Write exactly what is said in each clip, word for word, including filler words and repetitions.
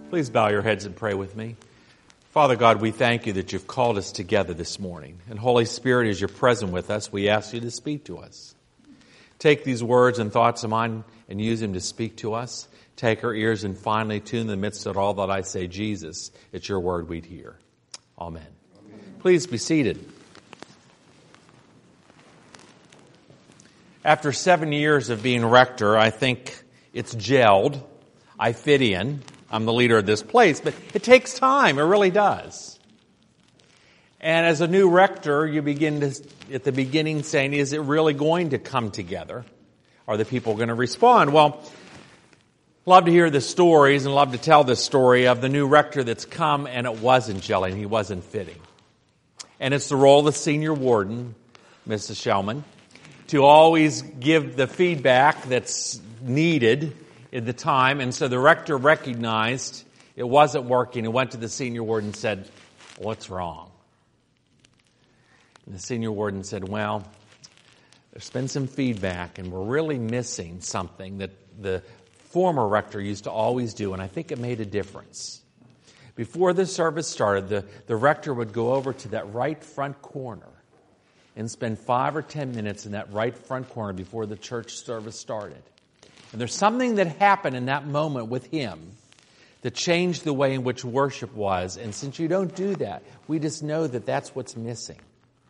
Please bow your heads and pray with me. Father God, we thank you that you've called us together this morning. And Holy Spirit, as you're present with us, we ask you to speak to us. Take these words and thoughts of mine and use them to speak to us. Take our ears and finally tune in the midst of all that I say, Jesus, it's your word we'd hear. Amen. Amen. Please be seated. After seven years of being rector, I think it's gelled. I fit in. I'm the leader of this place, but it takes time. It really does. And as a new rector, you begin to, at the beginning, saying, is it really going to come together? Are the people going to respond? Well, love to hear the stories and love to tell the story of the new rector that's come and it wasn't gelling. He wasn't fitting. And it's the role of the senior warden, Missus Shellman, to always give the feedback that's needed at the time. And so the rector recognized it wasn't working and went to the senior warden and said, what's wrong? And the senior warden said, well, there's been some feedback and we're really missing something that the former rector used to always do, and I think it made a difference. Before the service started, the, the rector would go over to that right front corner and spend five or ten minutes in that right front corner before the church service started. And there's something that happened in that moment with him that changed the way in which worship was. And since you don't do that, we just know that that's what's missing.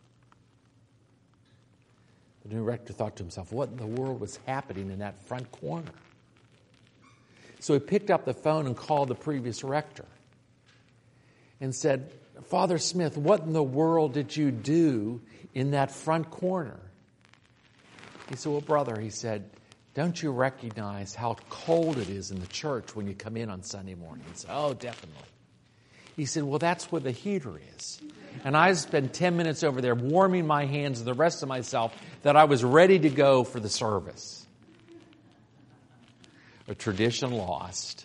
The new rector thought to himself, what in the world was happening in that front corner? So he picked up the phone and called the previous rector and said, Father Smith, what in the world did you do in that front corner? He said, well, brother, he said, don't you recognize how cold it is in the church when you come in on Sunday morning? He said, oh, definitely. He said, well, that's where the heater is. And I spent ten minutes over there warming my hands and the rest of myself that I was ready to go for the service. A tradition lost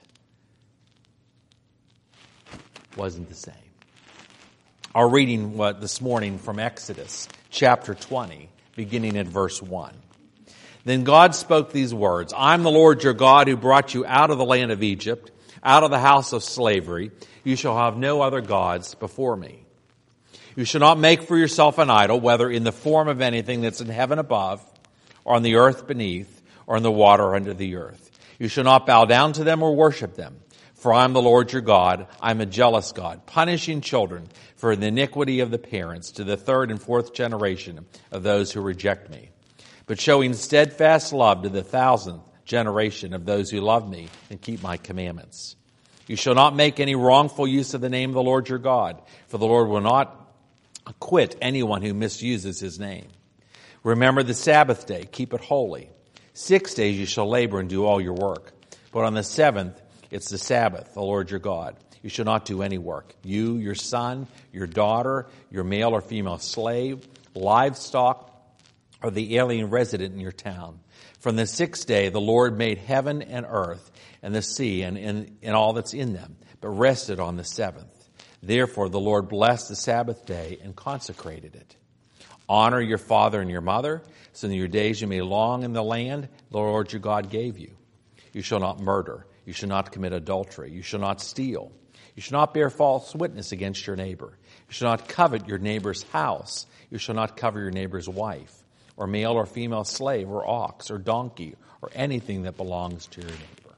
wasn't the same. Our reading what this morning from Exodus chapter twenty, beginning at verse one. Then God spoke these words, I'm the Lord your God who brought you out of the land of Egypt, out of the house of slavery. You shall have no other gods before me. You shall not make for yourself an idol, whether in the form of anything that's in heaven above, or on the earth beneath, or in the water under the earth. You shall not bow down to them or worship them. For I am the Lord your God. I am a jealous God, punishing children for the iniquity of the parents to the third and fourth generation of those who reject me, but showing steadfast love to the thousandth generation of those who love me and keep my commandments. You shall not make any wrongful use of the name of the Lord your God, for the Lord will not acquit anyone who misuses his name. Remember the Sabbath day, keep it holy. Six days you shall labor and do all your work, but on the seventh it's the Sabbath, the Lord your God. You shall not do any work. You, your son, your daughter, your male or female slave, livestock, or the alien resident in your town. From the sixth day, the Lord made heaven and earth and the sea and, and, and all that's in them, but rested on the seventh. Therefore, the Lord blessed the Sabbath day and consecrated it. Honor your father and your mother, so in your days you may long in the land the Lord your God gave you. You shall not murder. You shall not commit adultery. You shall not steal. You shall not bear false witness against your neighbor. You shall not covet your neighbor's house. You shall not covet your neighbor's wife, or male or female slave, or ox, or donkey, or anything that belongs to your neighbor.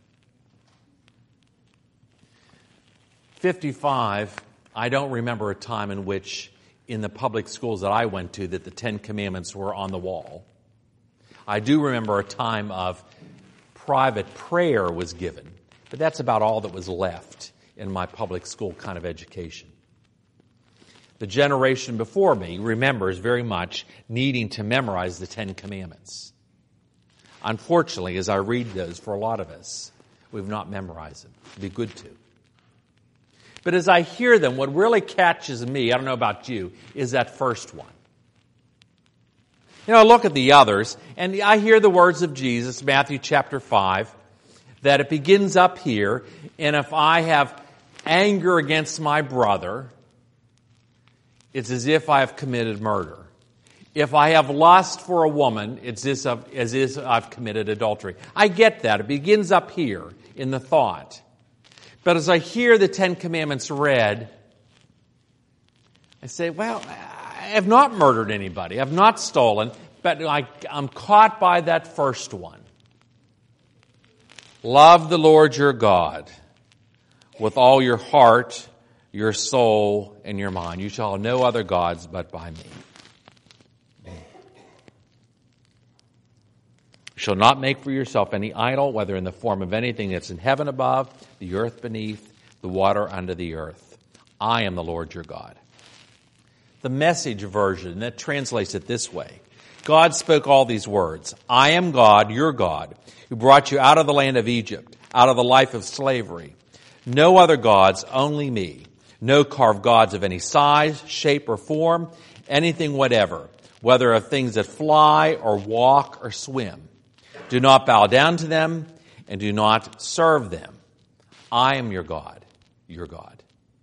fifty-five, I don't remember a time in which in the public schools that I went to that the Ten Commandments were on the wall. I do remember a time of private prayer was given, but that's about all that was left in my public school kind of education. The generation before me remembers very much needing to memorize the Ten Commandments. Unfortunately, as I read those, for a lot of us, we've not memorized them. It'd be good to. But as I hear them, what really catches me, I don't know about you, is that first one. You know, I look at the others, and I hear the words of Jesus, Matthew chapter five, that it begins up here, and if I have anger against my brother, it's as if I have committed murder. If I have lust for a woman, it's as if, as if I've committed adultery. I get that. It begins up here in the thought. But as I hear the Ten Commandments read, I say, well, I have not murdered anybody. I've not stolen, but I, I'm caught by that first one. Love the Lord your God with all your heart, your soul, and your mind. You shall have no other gods but by me. You shall not make for yourself any idol, whether in the form of anything that's in heaven above, the earth beneath, the water under the earth. I am the Lord your God. The Message version that translates it this way. God spoke all these words. I am God, your God, who brought you out of the land of Egypt, out of the life of slavery. No other gods, only me. No carved gods of any size, shape, or form, anything whatever, whether of things that fly or walk or swim. Do not bow down to them and do not serve them. I am your God, your God.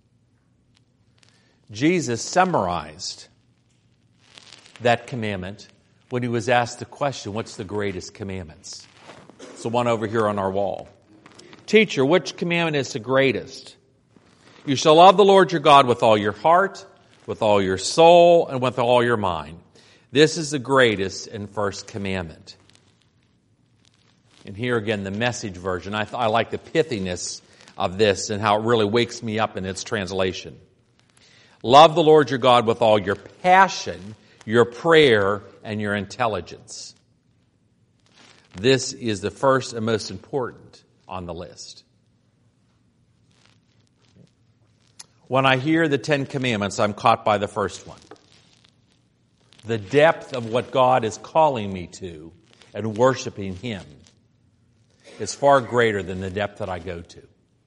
Jesus summarized that commandment when he was asked the question, what's the greatest commandments? It's the one over here on our wall. Teacher, which commandment is the greatest? You shall love the Lord your God with all your heart, with all your soul, and with all your mind. This is the greatest and first commandment. And here again, the Message version. I, th- I like the pithiness of this and how it really wakes me up in its translation. Love the Lord your God with all your passion, your prayer, and your intelligence. This is the first and most important on the list. When I hear the Ten Commandments, I'm caught by the first one. The depth of what God is calling me to and worshiping Him is far greater than the depth that I go to.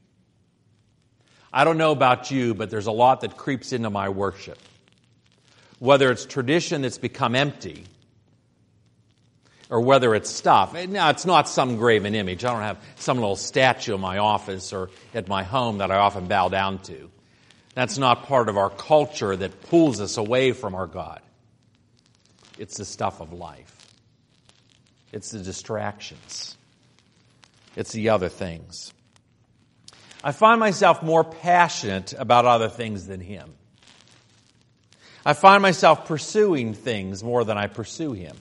I don't know about you, but there's a lot that creeps into my worship. Whether it's tradition that's become empty, or whether it's stuff. Now, it's not some graven image. I don't have some little statue in my office or at my home that I often bow down to. That's not part of our culture that pulls us away from our God. It's the stuff of life. It's the distractions. It's the other things. I find myself more passionate about other things than Him. I find myself pursuing things more than I pursue Him.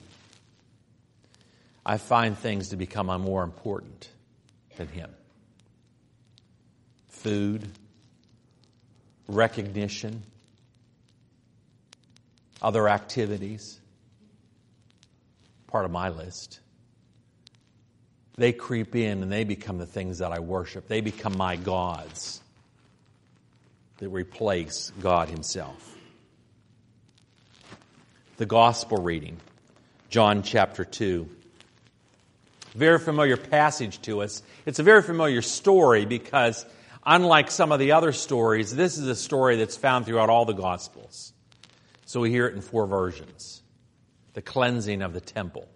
I find things to become more important than Him. Food, recognition, other activities, part of my list. They creep in and they become the things that I worship. They become my gods that replace God Himself. The gospel reading, John chapter two. Very familiar passage to us. It's a very familiar story because unlike some of the other stories, this is a story that's found throughout all the Gospels. So we hear it in four versions. The cleansing of the temple.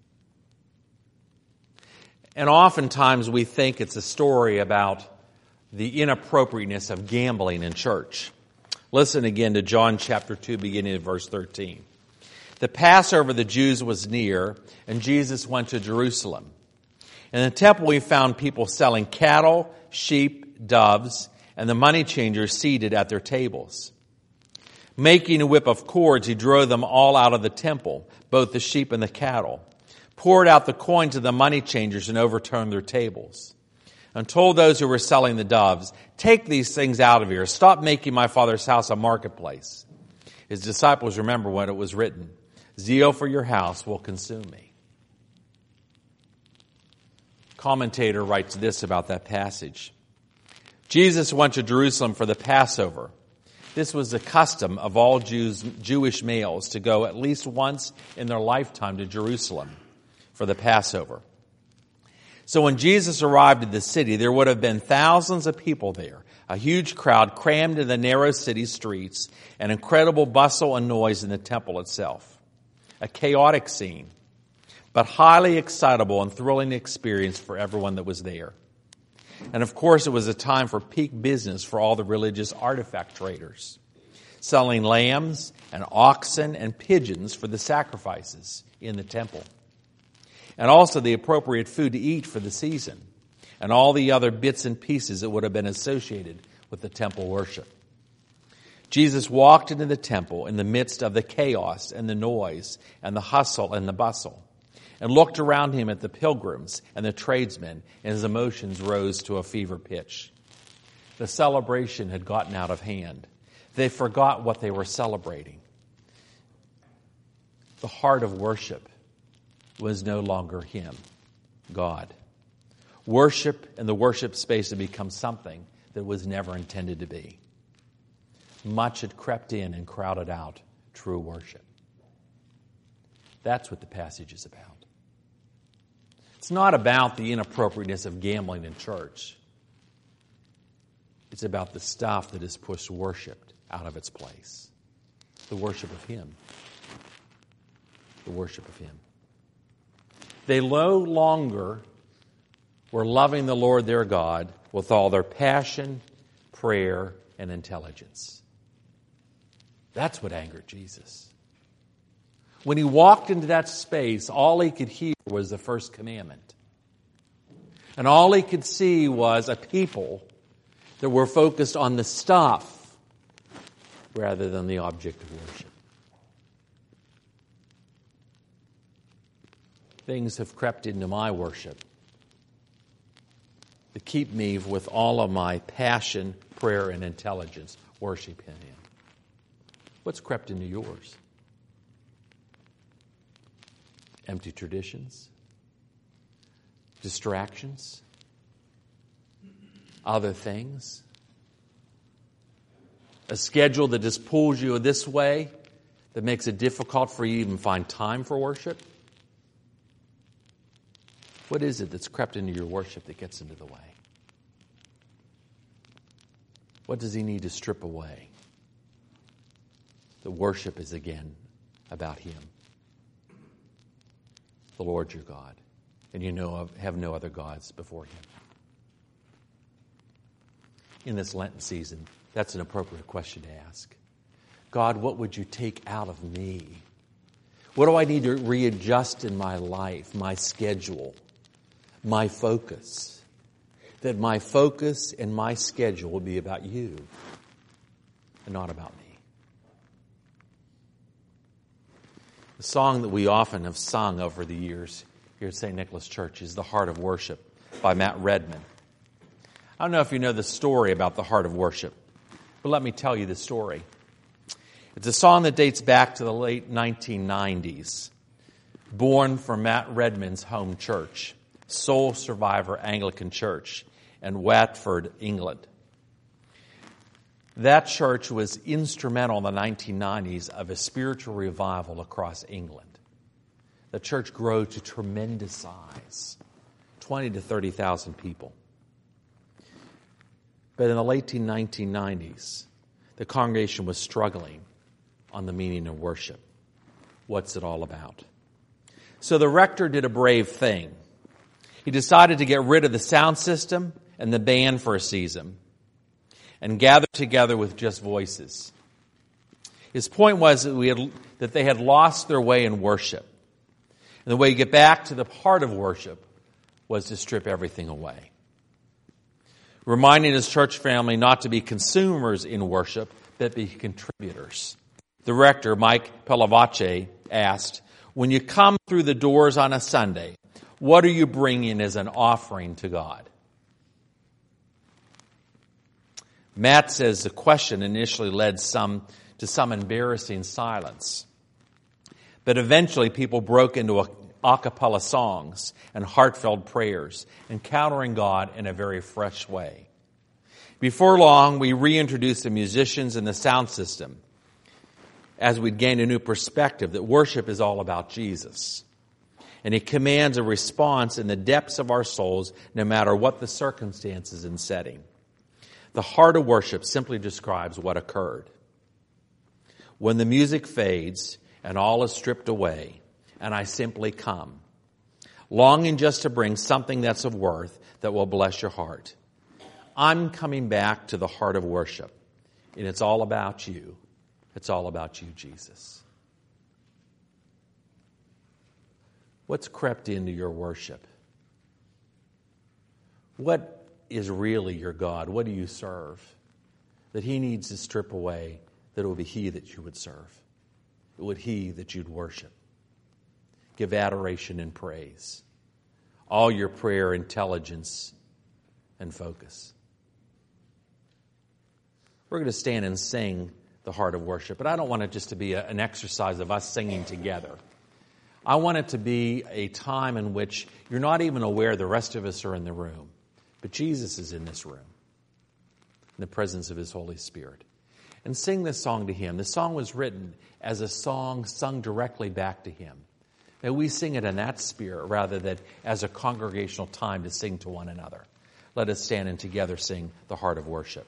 And oftentimes we think it's a story about the inappropriateness of gambling in church. Listen again to John chapter two, beginning at verse thirteen. The Passover of the Jews was near, and Jesus went to Jerusalem. In the temple we found people selling cattle, sheep, doves, and the money changers seated at their tables. Making a whip of cords, he drove them all out of the temple, both the sheep and the cattle, poured out the coins of the money changers and overturned their tables, and told those who were selling the doves, "Take these things out of here. Stop making my Father's house a marketplace." His disciples remember when it was written, "Zeal for your house will consume me." Commentator writes this about that passage. Jesus went to Jerusalem for the Passover. This was the custom of all Jews, Jewish males to go at least once in their lifetime to Jerusalem for the Passover. So when Jesus arrived at the city, there would have been thousands of people there, a huge crowd crammed in the narrow city streets, an incredible bustle and noise in the temple itself. A chaotic scene, but highly excitable and thrilling experience for everyone that was there. And of course, it was a time for peak business for all the religious artifact traders, selling lambs and oxen and pigeons for the sacrifices in the temple, and also the appropriate food to eat for the season. and all the other bits and pieces that would have been associated with the temple worship. Jesus walked into the temple in the midst of the chaos and the noise and the hustle and the bustle, and looked around him at the pilgrims and the tradesmen, and his emotions rose to a fever pitch. The celebration had gotten out of hand. They forgot what they were celebrating. The heart of worship was no longer him, God. Worship and the worship space had become something that was never intended to be. Much had crept in and crowded out true worship. That's what the passage is about. It's not about the inappropriateness of gambling in church. It's about the stuff that has pushed worship out of its place. The worship of him. The worship of him. They no longer were loving the Lord their God with all their passion, prayer, and intelligence. That's what angered Jesus. When he walked into that space, all he could hear was the first commandment. And all he could see was a people that were focused on the stuff rather than the object of worship. Things have crept into my worship that keep me with all of my passion, prayer, and intelligence worshiping him. What's crept into yours? Empty traditions? Distractions? Other things? A schedule that just pulls you this way, that makes it difficult for you to even find time for worship? What is it that's crept into your worship that gets into the way? What does he need to strip away? The worship is again about him. The Lord your God. And you know of, have no other gods before him. In this Lenten season, that's an appropriate question to ask. God, what would you take out of me? What do I need to readjust in my life, my schedule, my focus? That my focus and my schedule will be about you and not about me. The song that we often have sung over the years here at Saint Nicholas Church is The Heart of Worship by Matt Redman. I don't know if you know the story about the Heart of Worship, but let me tell you the story. It's a song that dates back to the late nineteen nineties, born from Matt Redman's home church, Sole Survivor Anglican Church in Watford, England. That church was instrumental in the nineteen nineties of a spiritual revival across England. The church grew to tremendous size, twenty to thirty thousand people. But in the late nineteen nineties, the congregation was struggling on the meaning of worship. What's it all about? So the rector did a brave thing. He decided to get rid of the sound system and the band for a season and gather together with just voices. His point was that, we had, that they had lost their way in worship. And the way to get back to the heart of worship was to strip everything away. Reminding his church family not to be consumers in worship, but be contributors. The rector, Mike Pelavace, asked, when you come through the doors on a Sunday, what are you bringing as an offering to God? Matt says the question initially led some to some embarrassing silence. But eventually people broke into a, a cappella songs and heartfelt prayers, encountering God in a very fresh way. Before long, we reintroduced the musicians and the sound system as we'd gained a new perspective that worship is all about Jesus. And it commands a response in the depths of our souls, no matter what the circumstances and setting. The heart of worship simply describes what occurred. When the music fades and all is stripped away, and I simply come, longing just to bring something that's of worth that will bless your heart. I'm coming back to the heart of worship, and it's all about you. It's all about you, Jesus. What's crept into your worship? What is really your God? What do you serve? That he needs to strip away, that it would be he that you would serve. It would he that you'd worship. Give adoration and praise. All your prayer, intelligence, and focus. We're going to stand and sing the Heart of Worship, but I don't want it just to be a, an exercise of us singing together. I want it to be a time in which you're not even aware the rest of us are in the room, but Jesus is in this room, in the presence of his Holy Spirit. And sing this song to him. This song was written as a song sung directly back to him. That we sing it in that spirit rather than as a congregational time to sing to one another. Let us stand and together sing the Heart of Worship.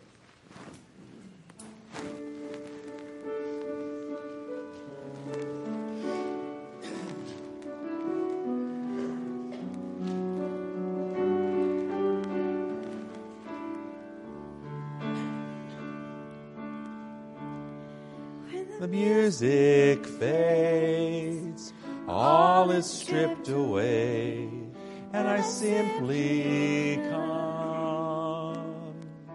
The music fades, all is stripped away, and I simply come,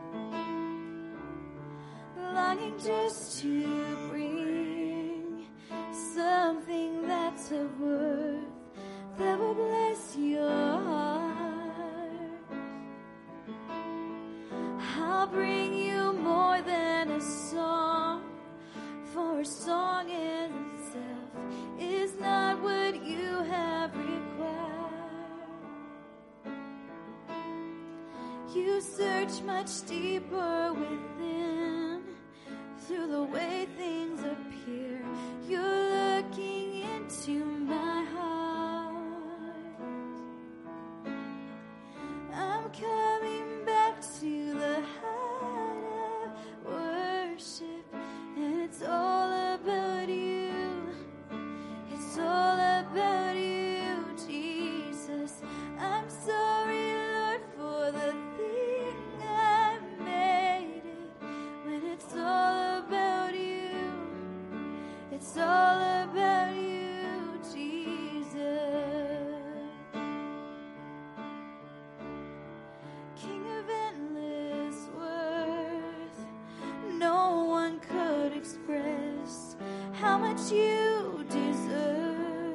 longing just to bring something that's of worth that will bless your heart. I'll bring you more than a song, for a song in itself is not what you have required. You search much deeper within, through the way things appear. You're looking into my heart. I'm coming back to the heart of worship, and it's all about you. It's all about you, Jesus. I'm sorry, Lord, for the thing I made it. When it's all about you, it's all about you, Jesus. King of endless worth, no one could express how much you deserve.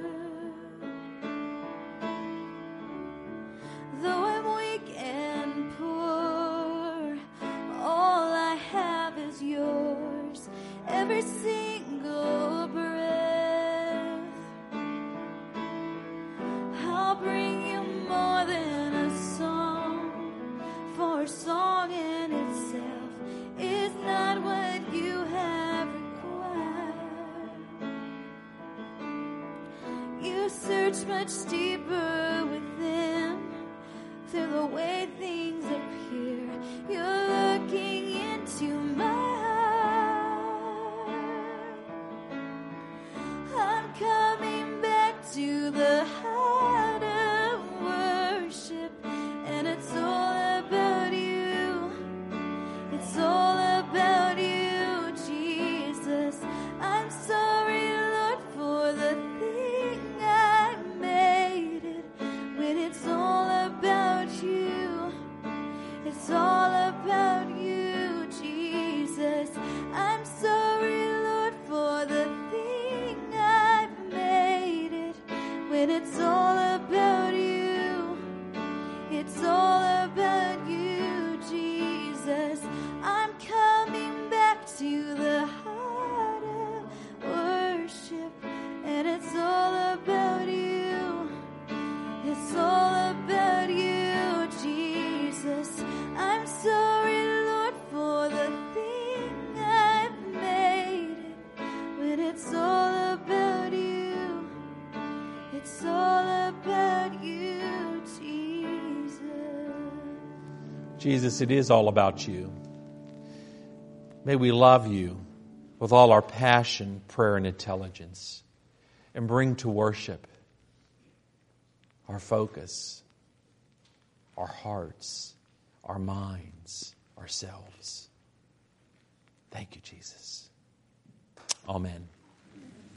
Though I'm weak and poor, all I have is yours, every single breath. I'll bring you more than a song, for a song in itself is not what you have required. You search much deeper within, through the way things appear. You're looking into my heart. I'm coming back to the heart of worship, and it's all about you. It's all about you, Jesus. I'm sorry, Lord, for the thing I made it. When it's all about you, it's all about you, Jesus. I'm sorry, Lord, for the thing I've made it. When it's all about you, it's all about you, Jesus. I'm coming back to the heart of worship, and it's all about you. It's all about you, Jesus. I'm sorry, Lord, for the thing I've made it. When it's all about you, it's all about you, Jesus. Jesus, it is all about you. May we love you with all our passion, prayer, and intelligence, and bring to worship our focus, our hearts, our minds, ourselves. Thank you, Jesus. Amen.